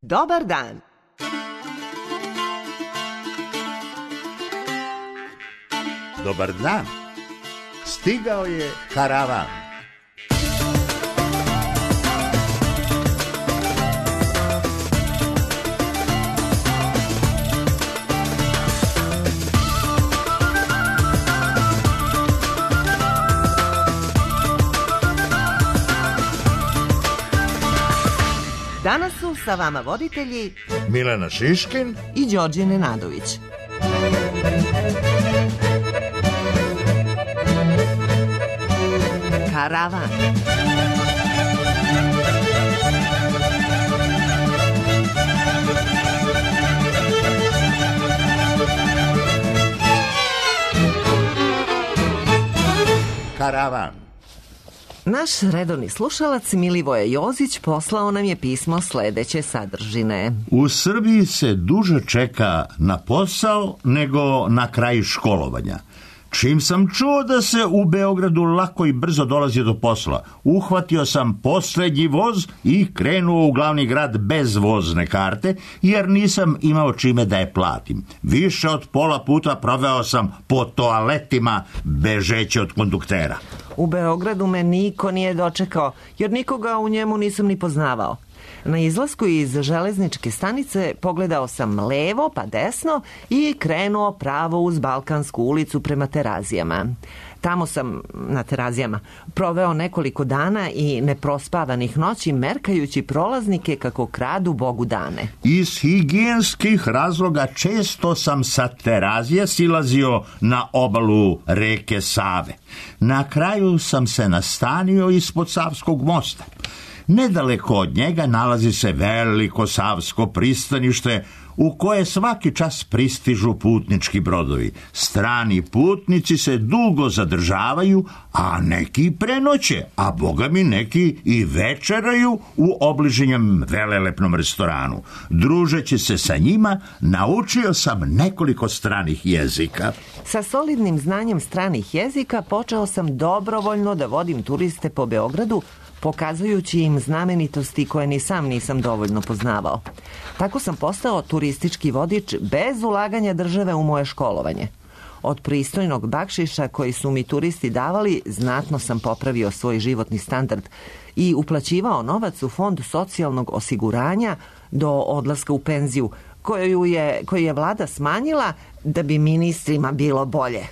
Dobar dan. Dobar dan. Stigao je karavan. Danas su sa vama voditelji Milena Šiškin i Đorđe Nenadović. Karavan. Karavan. Naš redovni slušalac Milivoje Jozić poslao nam je pismo sledeće sadržine. U Srbiji se duže čeka na posao nego na kraj školovanja. Čim sam čuo da se u Beogradu lako i brzo dolazi do posla, uhvatio sam poslednji voz i krenuo u glavni grad bez vozne karte, jer nisam imao čime da je platim. Više od pola puta proveo sam po toaletima bežeći od konduktera. U Beogradu me niko nije dočekao, jer nikoga u njemu nisam ni poznavao. Na izlasku iz železničke stanice pogledao sam levo pa desno i krenuo pravo uz Balkansku ulicu prema Terazijama. Tamo sam, na Terazijama, proveo nekoliko dana i neprospavanih noći merkajući prolaznike kako kradu Bogu dane. Iz higijenskih razloga često sam sa Terazije silazio na obalu reke Save. Na kraju sam se nastanio ispod Savskog mosta. Nedaleko od njega nalazi se veliko savsko pristanište u koje svaki čas pristižu putnički brodovi. Strani putnici se dugo zadržavaju, a neki prenoće, a bogami neki i večeraju u obližnjem velelepnom restoranu. Družeći se sa njima, naučio sam nekoliko stranih jezika. Sa solidnim znanjem stranih jezika počeo sam dobrovoljno da vodim turiste po Beogradu, pokazujući im znamenitosti koje ni sam nisam dovoljno poznavao. Tako sam postao turistički vodič bez ulaganja države u moje školovanje. Od pristojnog bakšiša koji su mi turisti davali, znatno sam popravio svoj životni standard i uplaćivao novac u fond socijalnog osiguranja do odlaska u penziju, koju je vlada smanjila da bi ministrima bilo bolje.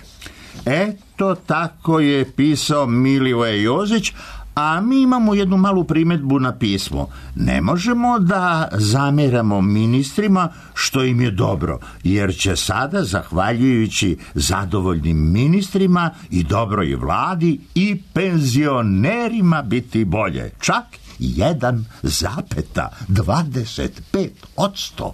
Eto tako je pisao Milivoje Jozić, a mi imamo jednu malu primedbu na pismo. Ne možemo da zameramo ministrima što im je dobro, jer će sada, zahvaljujući zadovoljnim ministrima i dobroj vladi, i penzionerima biti bolje. Čak 1,25%.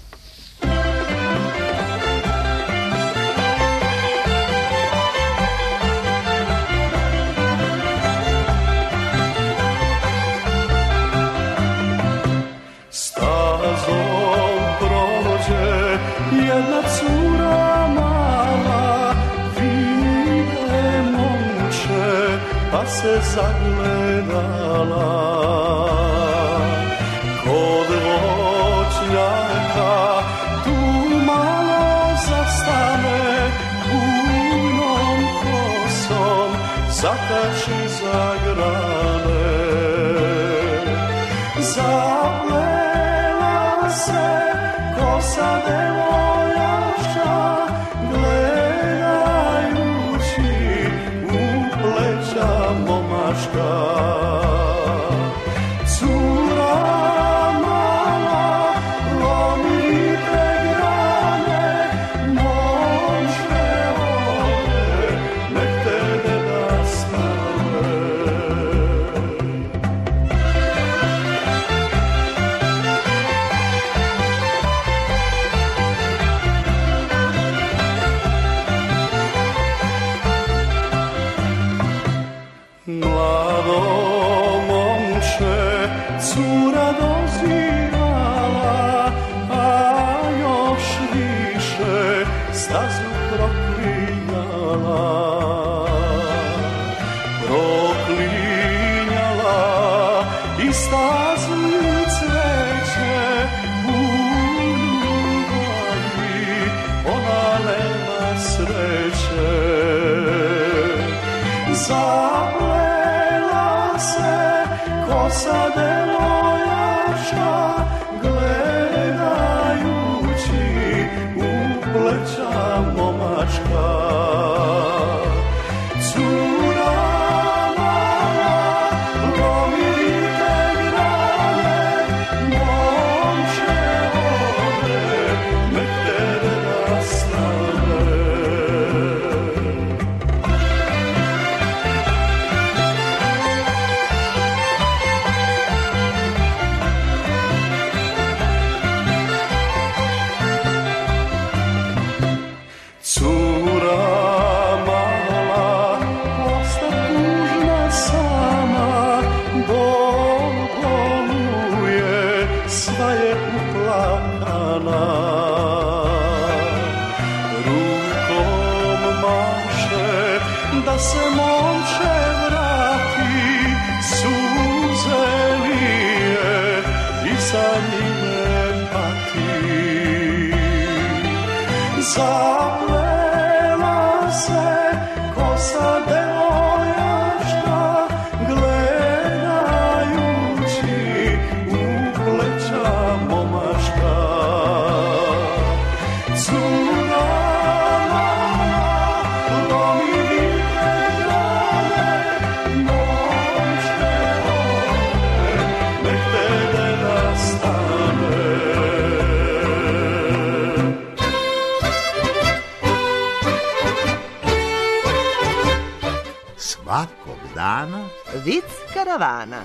Se zagledala kod voćnjaka, tu malo zastane, bujnom kosom zakači za grane. Zaplela se kosa devojaka, gledajući u pleća momaška. Cura mala, lomite grane, može ove, nek tebe da stave. upleća momačka. Cura mala, lomite grane, momče ode, nek tebe nastane. Cura mala, osta tužna sama, bol boluje, sva je uplakana. Rukom maše, da se momče vrati, suze lije i za njime pati. Zaplela se kosa devojaka, gledajući u pleća momačka. Cura mala, lomi vite grane, momče ode, nek tebe nastane. Svakog dana Vic karavana.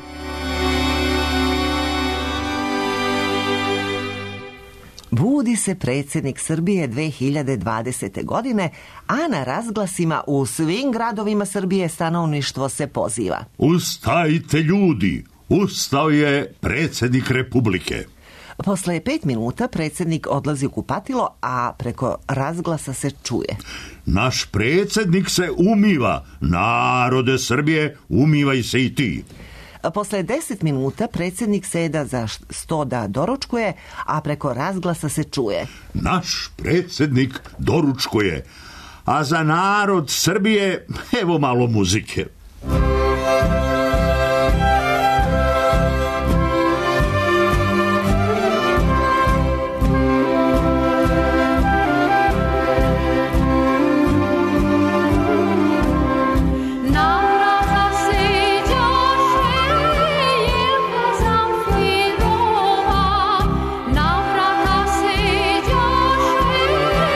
Budi se predsjednik Srbije 2020. godine, a na razglasima u svim gradovima Srbije stanovništvo se poziva. ustajte ljudi, ustao je predsjednik Republike. Posle 5 minuta predsjednik odlazi u kupatilo, a preko razglasa se čuje. Naš predsjednik se umiva, narode Srbije, umivaj se i ti. Posle 10 minuta predsjednik seda za sto da doručkuje, a preko razglasa se čuje. Naš predsjednik doručkuje, a za narod Srbije evo malo muzike.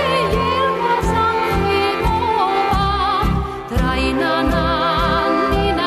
Na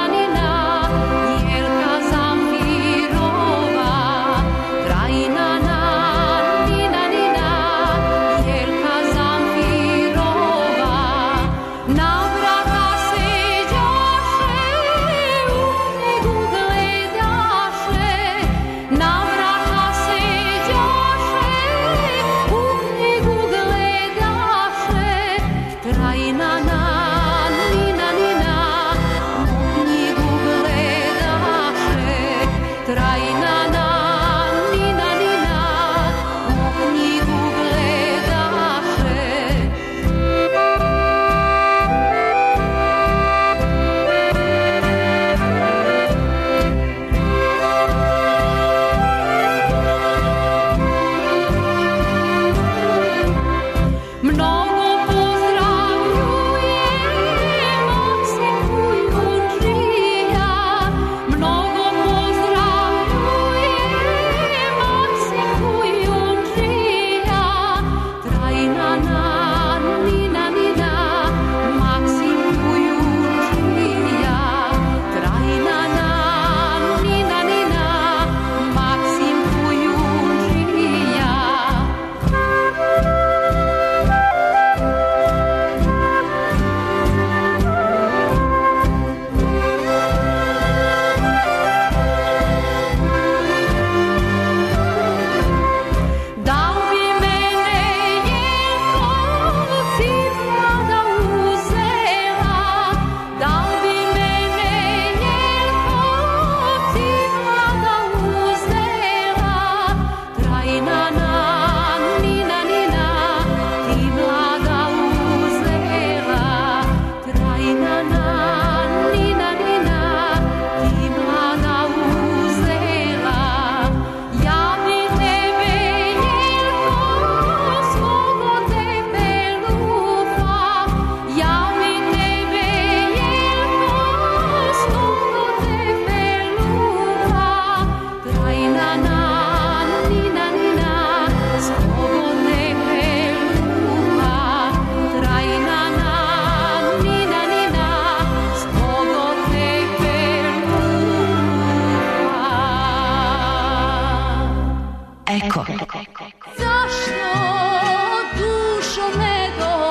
Zašto dušo ne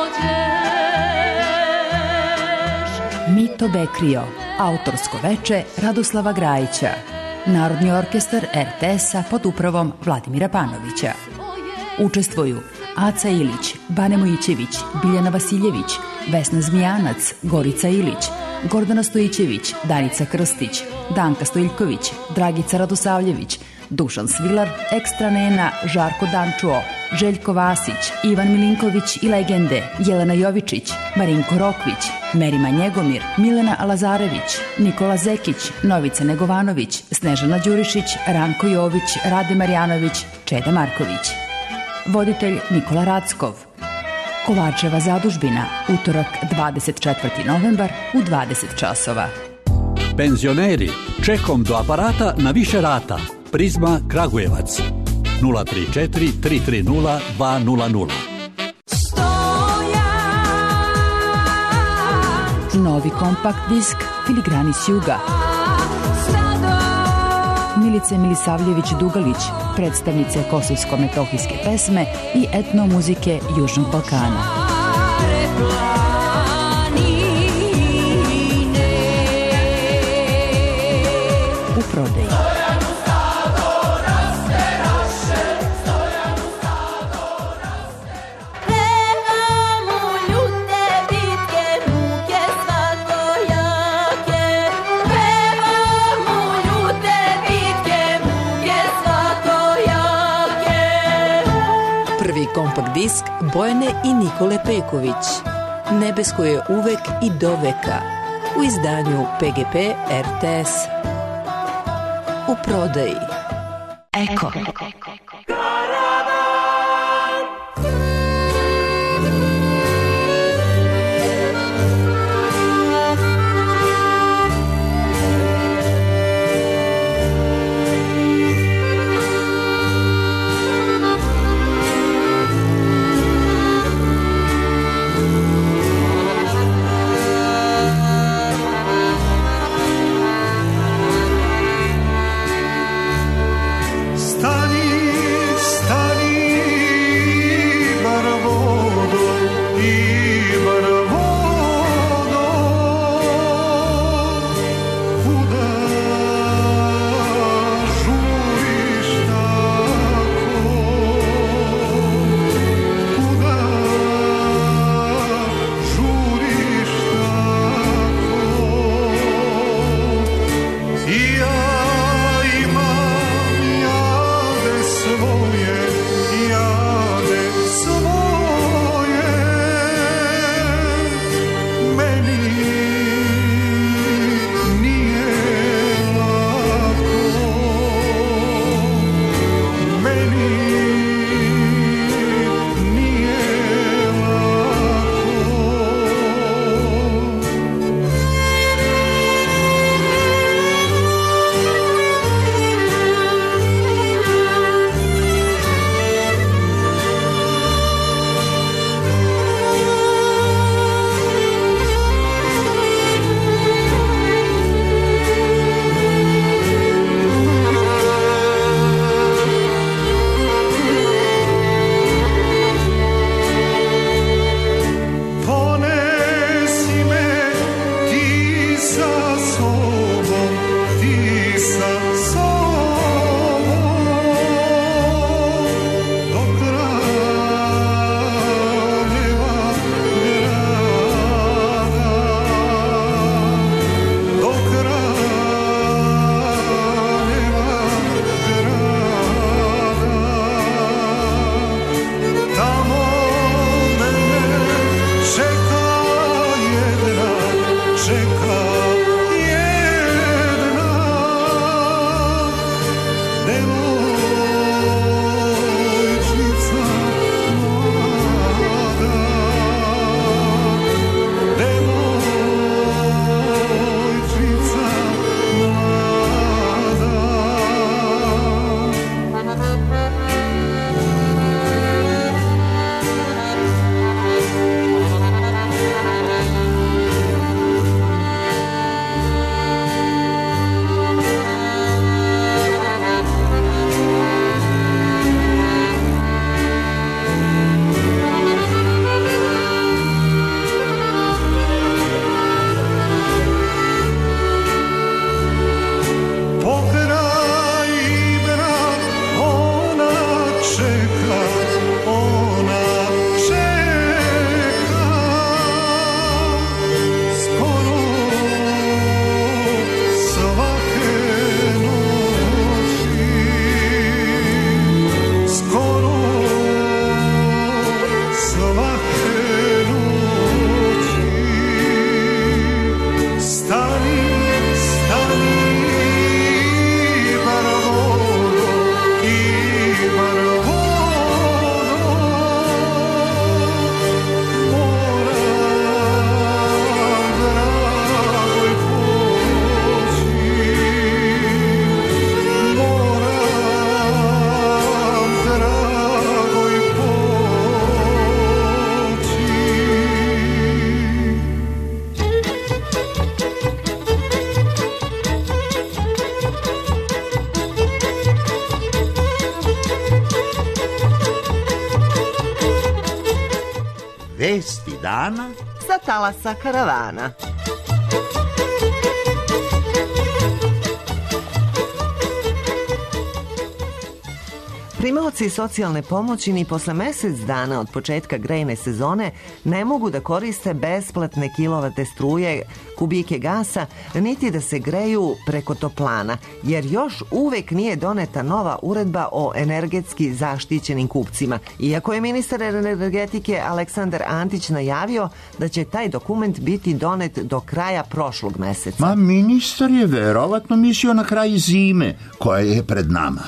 dođeš? Mito Bekrio, autorsko veče Radoslava Grajića, Narodni orkestar RTS-a pod upravom Vladimira Panovića. Učestvuju Aca Ilić, Bane Mojićević, Biljana Vasiljević, Vesna Zmijanac, Gorica Ilić, Gordana Stojićević, Danica Krstić, Danka Stojiljković, Dragica Radosavljević, Dušan Svilar, Ekstra Nena, Žarko Dančuo, Željko Vasić, Ivan Milinković i legende, Jelena Jovičić, Marinko Rokvić, Merima Njegomir, Milena Lazarević, Nikola Zekić, Novica Negovanović, Snežana Đurišić, Ranko Jović, Rade Marjanović, Čeda Marković. Voditelj Nikola Rackov. Kovačeva zadužbina, utorak 24. novembar u 20 časova. Penzioneri, čekom do aparata na više rata. Prizma Kragujevac 034 330 200. Novi kompakt disk Filigrani s juga. Milice Milisavljević-Dugalić, predstavnice kosovsko-metohijske pesme i etnomuzike Južnog Balkana. U prodaji. Kompakt disk Bojane i Nikole Peković. Nebesko je uvek i do veka. U izdanju PGP RTS. U prodaji. Eko. Stani čeka, ona čeka. Skoro svake noći, skoro svake noći. Stani, stani, bar vodo, i bar vodo. Moram, dragoj, poći. Moram, dragoj, poći. Vesti dana Sa talasa karavana. Primaoci socijalne pomoći ni posle mjesec dana od početka grejne sezone ne mogu da koriste besplatne kilovate struje, kubike gasa, niti da se greju preko toplana, jer još uvek nije doneta nova uredba o energetski zaštićenim kupcima, iako je ministar energetike Aleksandar Antić najavio da će taj dokument biti donet do kraja prošlog meseca. Ma ministar je verovatno mislio na kraj zime koja je pred nama.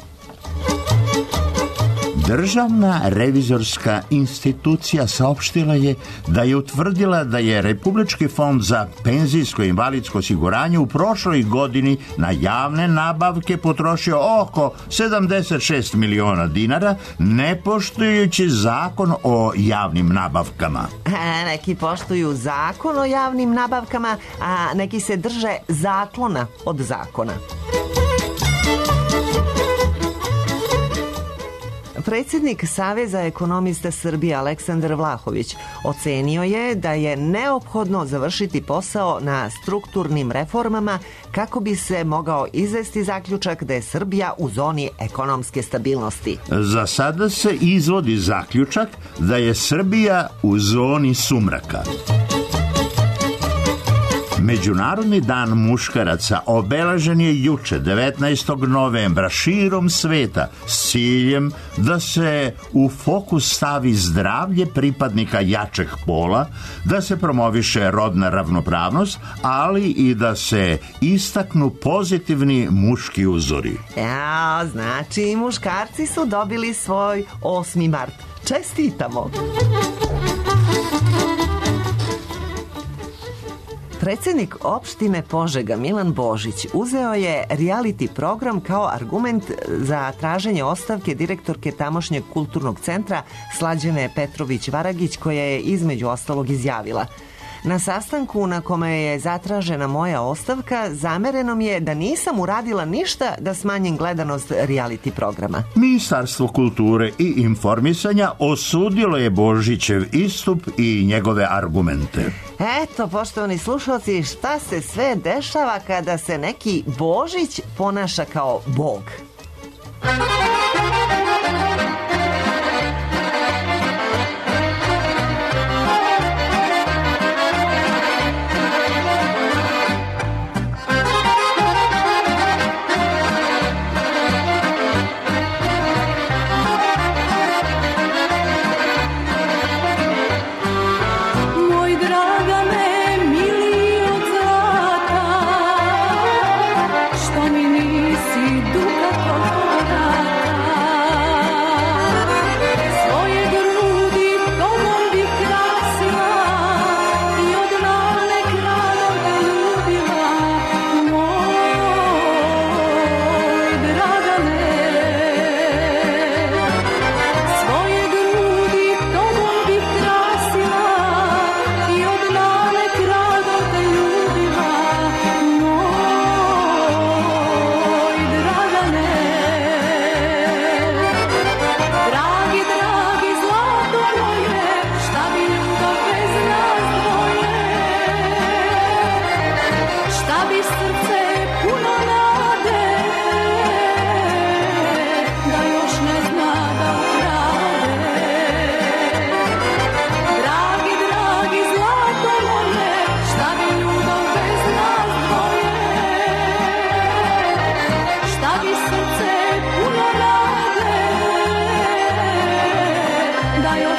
Državna revizorska institucija saopštila je da je utvrdila da je Republički fond za penzijsko i invalidsko osiguranje u prošloj godini na javne nabavke potrošio oko 76 miliona dinara, ne poštujući zakon o javnim nabavkama. Neki poštuju zakon o javnim nabavkama, a neki se drže zaklona od zakona. Predsjednik Saveza ekonomista Srbije Aleksandar Vlahović ocenio je da je neophodno završiti posao na strukturnim reformama kako bi se mogao izvesti zaključak da je Srbija u zoni ekonomske stabilnosti. Za sada se izvodi zaključak da je Srbija u zoni sumraka. Međunarodni dan muškaraca obeležen je juče 19. novembra širom sveta s ciljem da se u fokus stavi zdravlje pripadnika jačeg pola, da se promoviše rodna ravnopravnost, ali i da se istaknu pozitivni muški uzori. Ja, znači muškarci su dobili svoj 8. mart. Čestitamo! Predsjednik opštine Požega Milan Božić uzeo je reality program kao argument za traženje ostavke direktorke tamošnjeg kulturnog centra Slađane Petrović-Varagić, koja je između ostalog izjavila: na sastanku na kome je zatražena moja ostavka, zamereno mi je da nisam uradila ništa da smanjim gledanost reality programa. Ministarstvo kulture i informisanja osudilo je Božićev istup i njegove argumente. Eto, poštovani slušalci, šta se sve dešava kada se neki Božić ponaša kao Bog. Što mi nisi duga koliko vrata.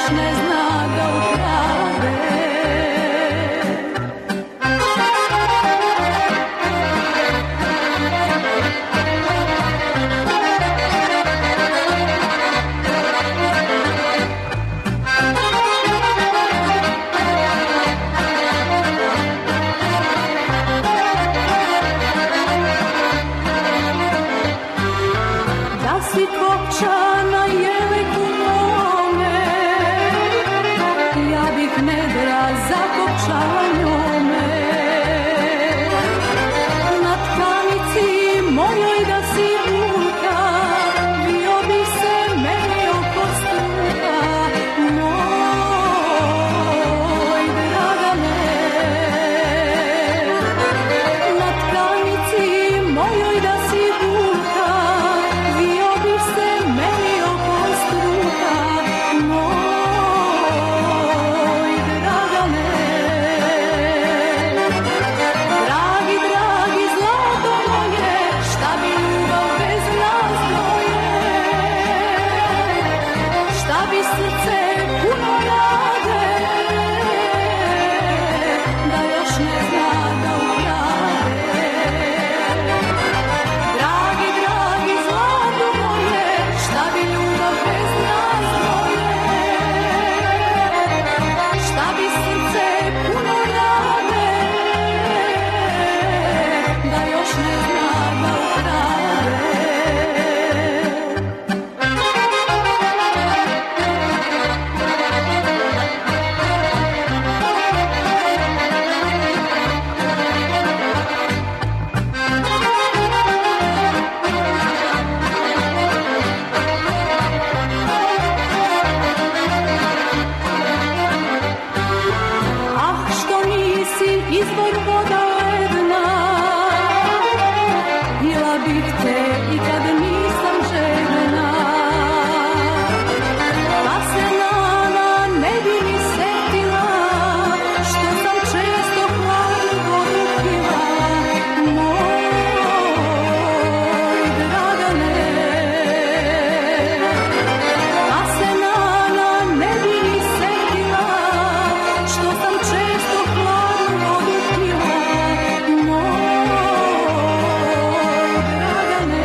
ne zna da ukrade. Da si kopčana jeleku mome, ja bih nedra zakopčala njome. Na tkanici mojoj da si bulka, bio bi se meni oko struka, moj Dragane. Na tkanici mojoj da si bulka, bio bi se meni oko struka, moj Dragane. Dragi, dragi, zlato moje, šta bi ljubav bez nas dvoje? Šta bi srce puno rade, da još ne zna da ukrade? Dragi, dragi, zlato moje, šta bi ljubav bez nas dvoje? Šta bi srce puno rade, da još ne zna da ukrade? Ah, što nisi izvor voda ledna, pila bih te i kad nisam željena. Pa se Nana ne bi ni setila, što sam često hladnu vodu pila, moj Dragane. Pa se Nana ne bi ni setila, što sam često hladnu vodu pila, moj Dragane.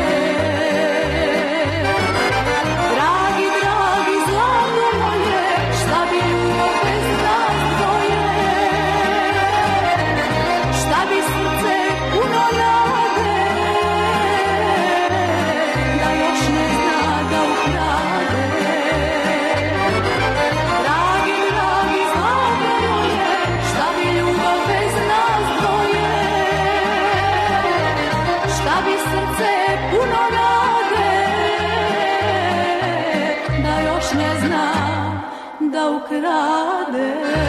Dragi, dragi, zlato moje, šta bi ljubav bez nas dvoje? Šta bi srce puno nade, da još ne zna da ukrade? Dragi, dragi, zlato moje, šta bi ljubav bez nas dvoje? Šta bi srce puno rade, da još ne zna da ukrade?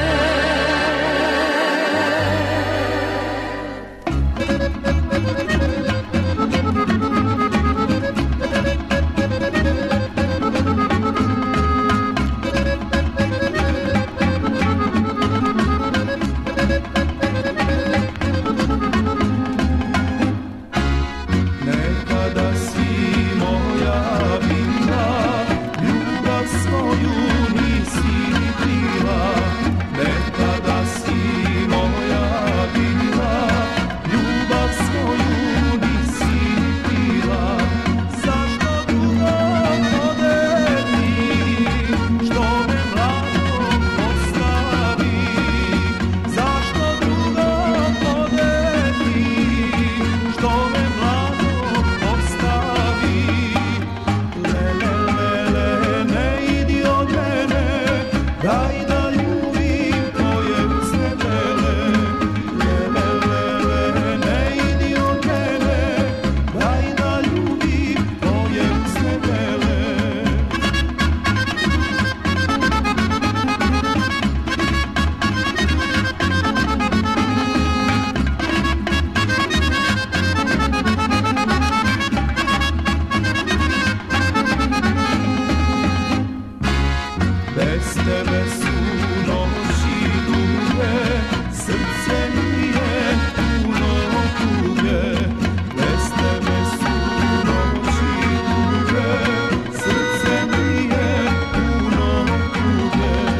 Nekada si moja bila, ljubav svoju nisi krila. Nekada si moja bila, ljubav svoju nisi krila. Zašto drugom odeti, što me mladom ostavi? Zašto drugom odeti, što me mladom ostavi? Lele, lele, ne idi od mene, daj da ljubim tvoje usne bele. Lele, lele, ne idi od mene, daj da ljubim tvoje usne bele. Bez tebe su noći duge, srce nije puno tuge. Bez tebe su noći duge, srce nije puno tuge.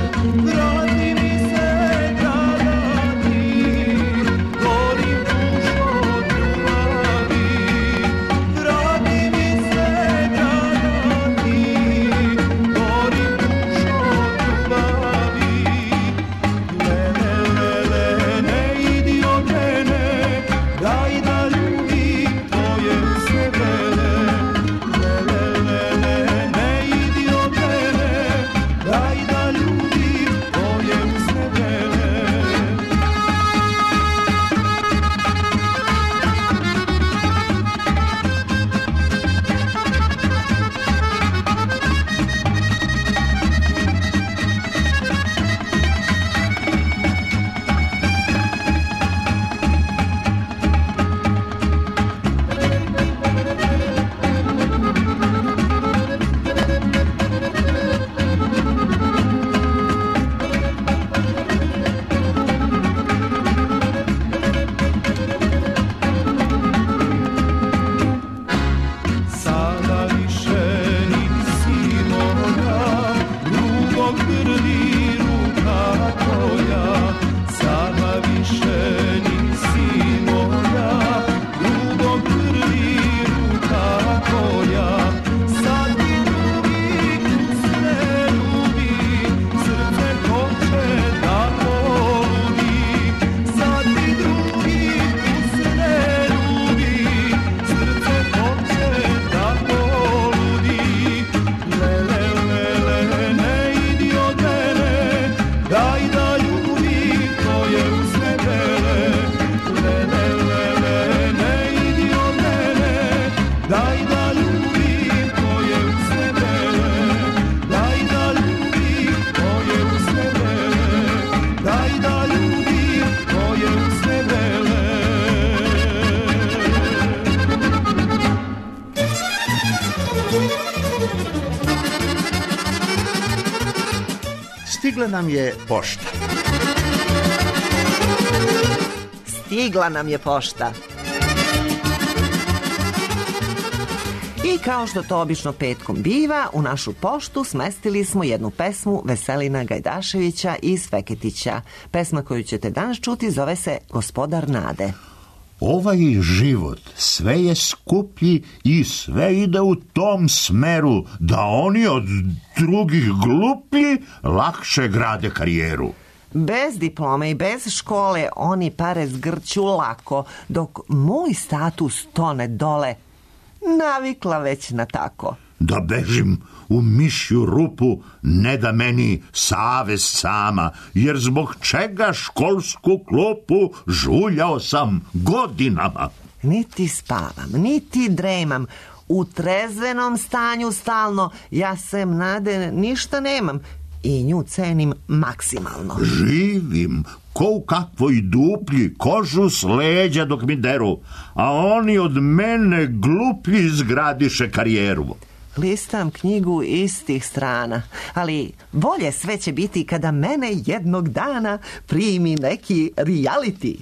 stigla nam je pošta. Stigla nam je pošta. I kao što to obično petkom biva, u našu poštu smestili smo jednu pesmu Veselina Gajdaševića iz Feketića. Pesma koju ćete danas čuti zove se Gospodar nade. Ovaj život sve je skuplji i sve ide u tom smeru da oni od drugih gluplji lakše grade karijeru. Bez diplome i bez škole oni pare zgrću lako, dok moj status tone dole. Navikla već na tako. Da bežim u mišju rupu ne da meni savest sama, jer zbog čega školsku klupu žuljao sam godinama. Niti spavam, niti dremam, u trezvenom stanju stalno, ja sem nade ništa nemam i nju cenim maksimalno. Živim ko u kakvoj duplji, kožu s leđa dok mi deru, a oni od mene gluplji izgradiše karijeru. Listam knjigu istih strana, ali bolje sve će biti kada mene jednog dana primi neki reality.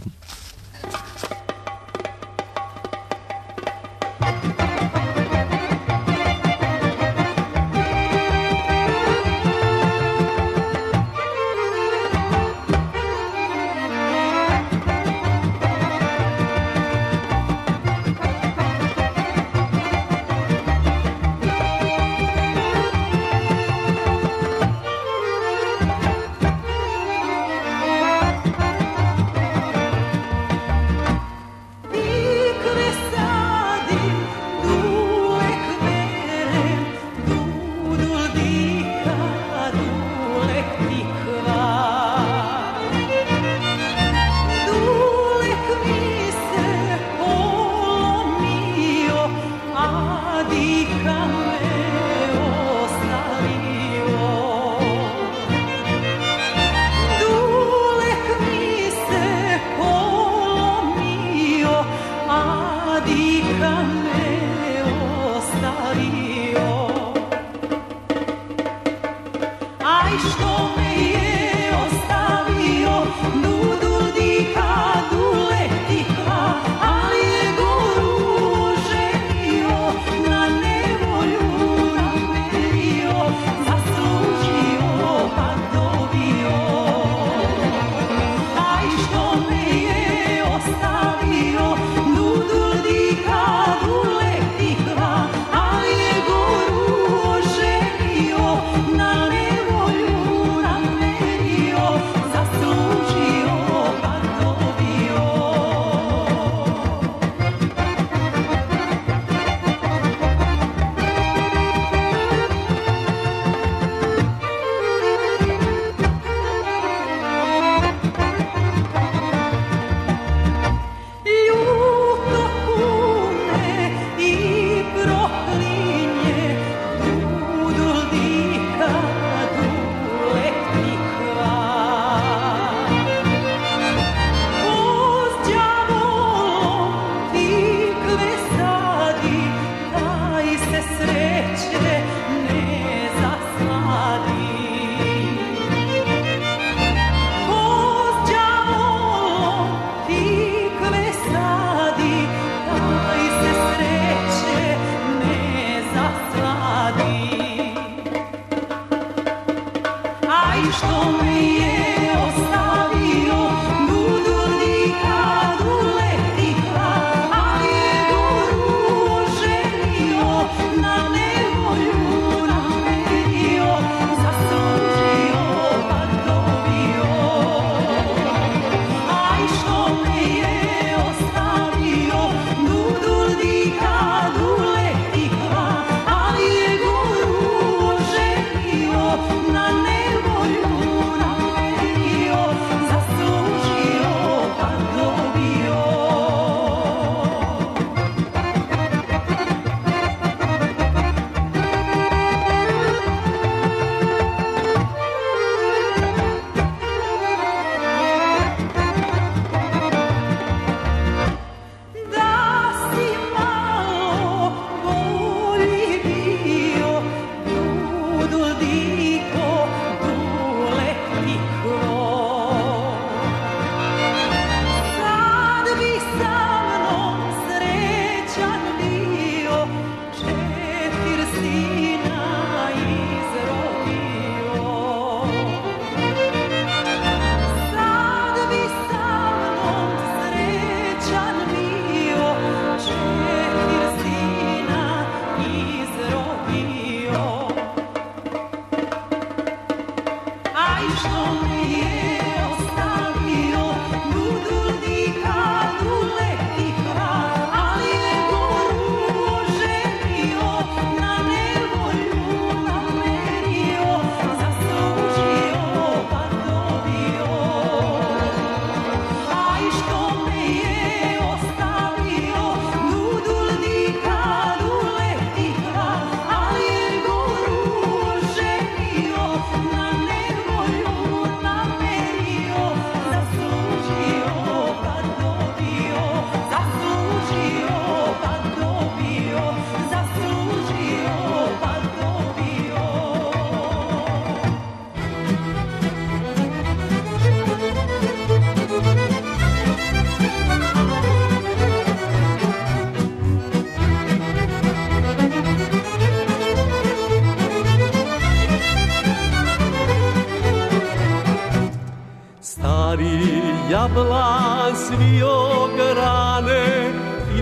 jablan svio grane i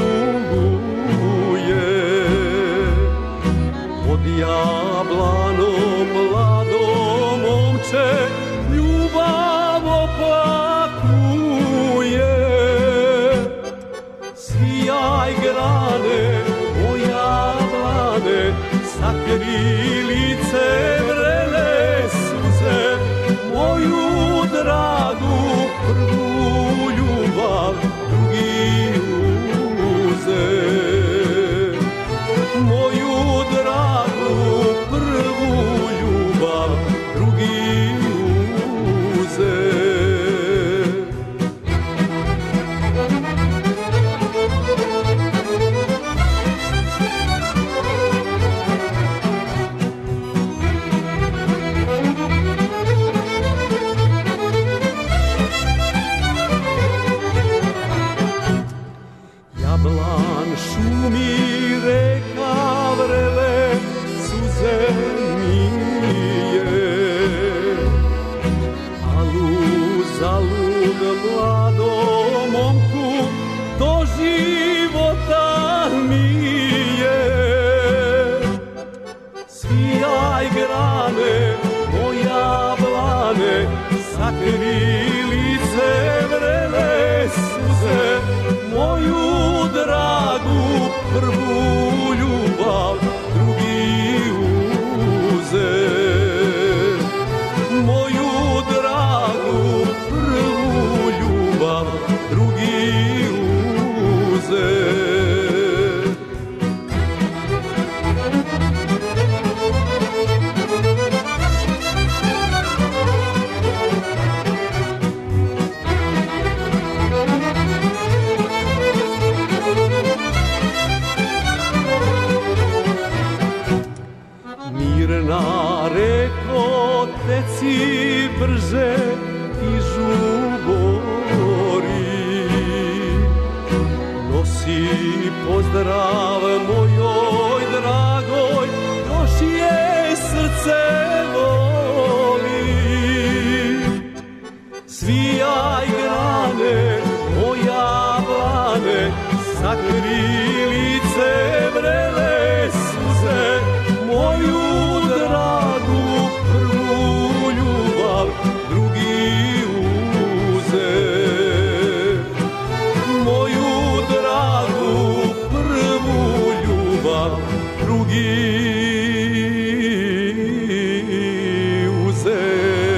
tuguje. Pod jablanom mlado momče ljubav oplakuje. Svijaj grane, o jablane, sa krilice vrele suze, moju dragu prvu ljubav drugi uze. Moju dragu prvu ljubav drugi uze. Jablan šumi, reka vrele, suze mije. Zalud mladom momku do života mije. Svijaj grane, o jablane, sa krilice vrele suze, moju dragu prvu ljubav drugi uze. Moju dragu prvu ljubav drugi uze. Mirna reko, teci brže i žubori. Nosi pozdrav mojoj dragoj, još je srce voli. Svijaj grane, o jablane, sa krilice vrele suze, moju dragu prvu ljubav drugi uze. Moju dragu prvu ljubav drugi uze.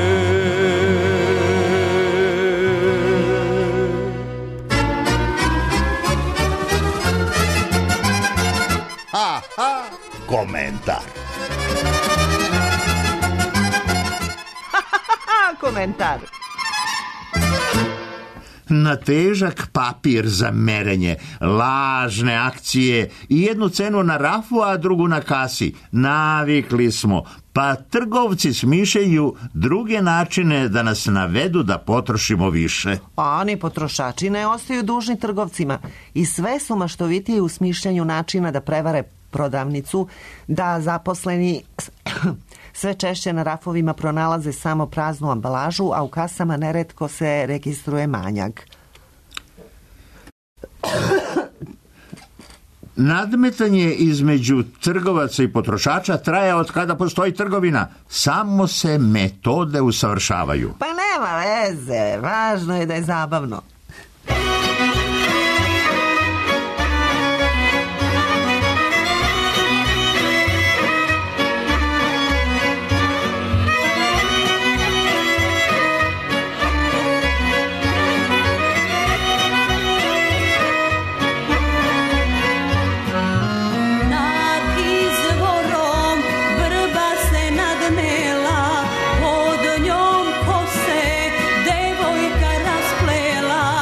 Komentar. Komentar. Na težak papir za merenje, lažne akcije i jednu cenu na rafu, a drugu na kasi. Navikli smo, pa trgovci smišljaju druge načine da nas navedu da potrošimo više. A oni potrošači ne ostaju dužni trgovcima i sve su maštovitije u smišljanju načina da prevare prodavnicu, da zaposleni sve češće na rafovima pronalaze samo praznu ambalažu, a u kasama neretko se registruje manjak. Nadmetanje između trgovaca i potrošača traje od kada postoji trgovina. Samo se metode usavršavaju. Pa nema veze, važno je da je zabavno. Pod njom ko se devojka rasplela.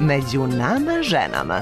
među nama ženama.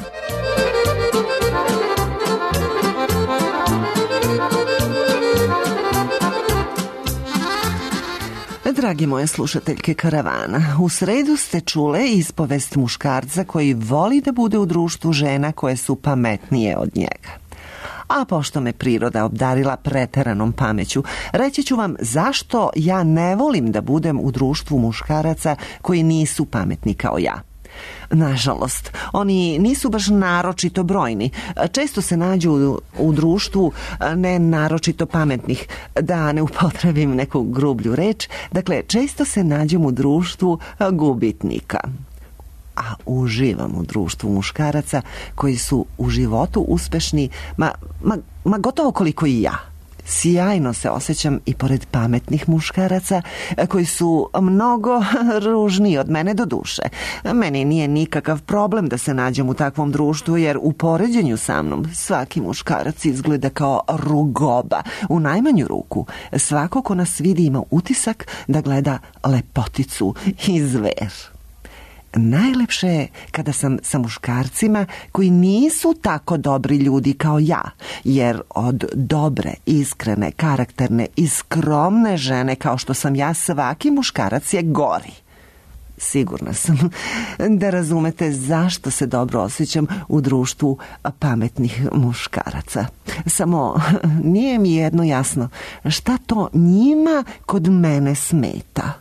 Dragi moje slušateljke Karavana, u sredu ste čule ispovest muškarca koji voli da bude u društvu žena koje su pametnije od njega. A pošto me priroda obdarila preteranom pameću, reći ću vam zašto ja ne volim da budem u društvu muškaraca koji nisu pametni kao ja. Nažalost, oni nisu baš naročito brojni. Često se nađu u društvu ne naročito pametnih, da ne upotrebim neku grublju reč. Dakle, često se nađem u društvu gubitnika. A uživam u društvu muškaraca koji su u životu uspešni, ma gotovo koliko i ja. Sjajno se osjećam i pored pametnih muškaraca koji su mnogo ružniji od mene do duše. Meni nije nikakav problem da se nađem u takvom društvu, jer u poređenju sa mnom svaki muškarac izgleda kao rugoba. U najmanju ruku svako ko nas vidi ima utisak da gleda lepoticu i zver. Najlepše je kada sam sa muškarcima koji nisu tako dobri ljudi kao ja, jer od dobre, iskrene, karakterne i skromne žene kao što sam ja, svaki muškarac je gori. Sigurna sam da razumete zašto se dobro osjećam u društvu pametnih muškaraca. Samo nije mi jedno jasno šta to njima kod mene smeta.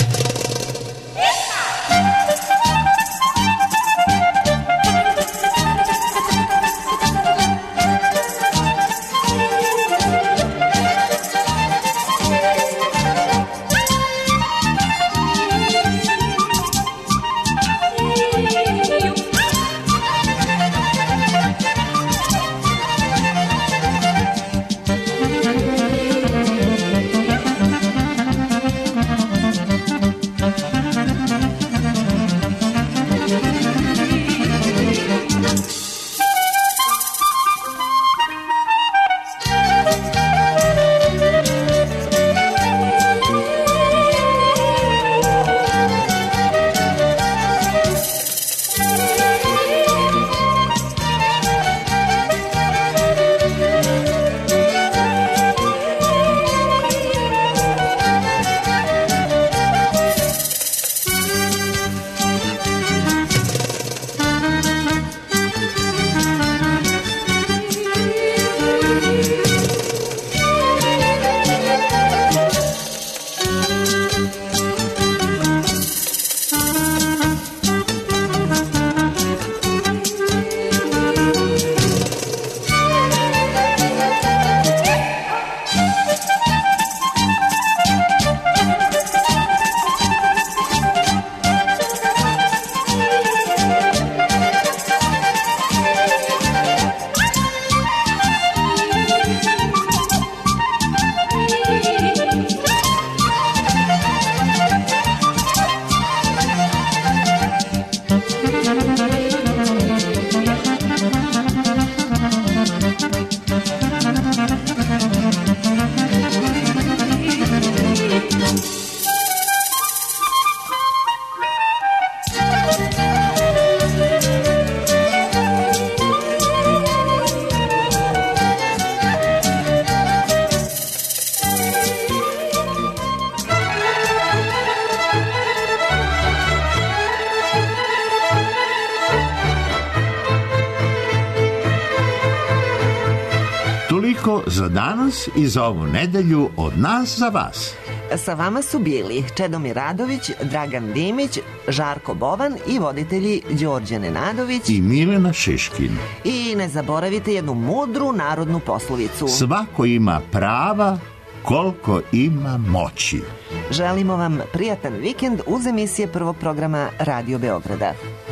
Toliko za danas i za ovu nedelju od nas za vas. Sa vama su bili Čedomir Radović, Dragan Dimić, Žarko Bovan i voditelji Đorđe Nenadović i Milena Šeškin. I ne zaboravite jednu mudru narodnu poslovicu. Svako ima prava koliko ima moći. Želimo vam prijatan vikend uz emisije Prvog programa Radio Beograda.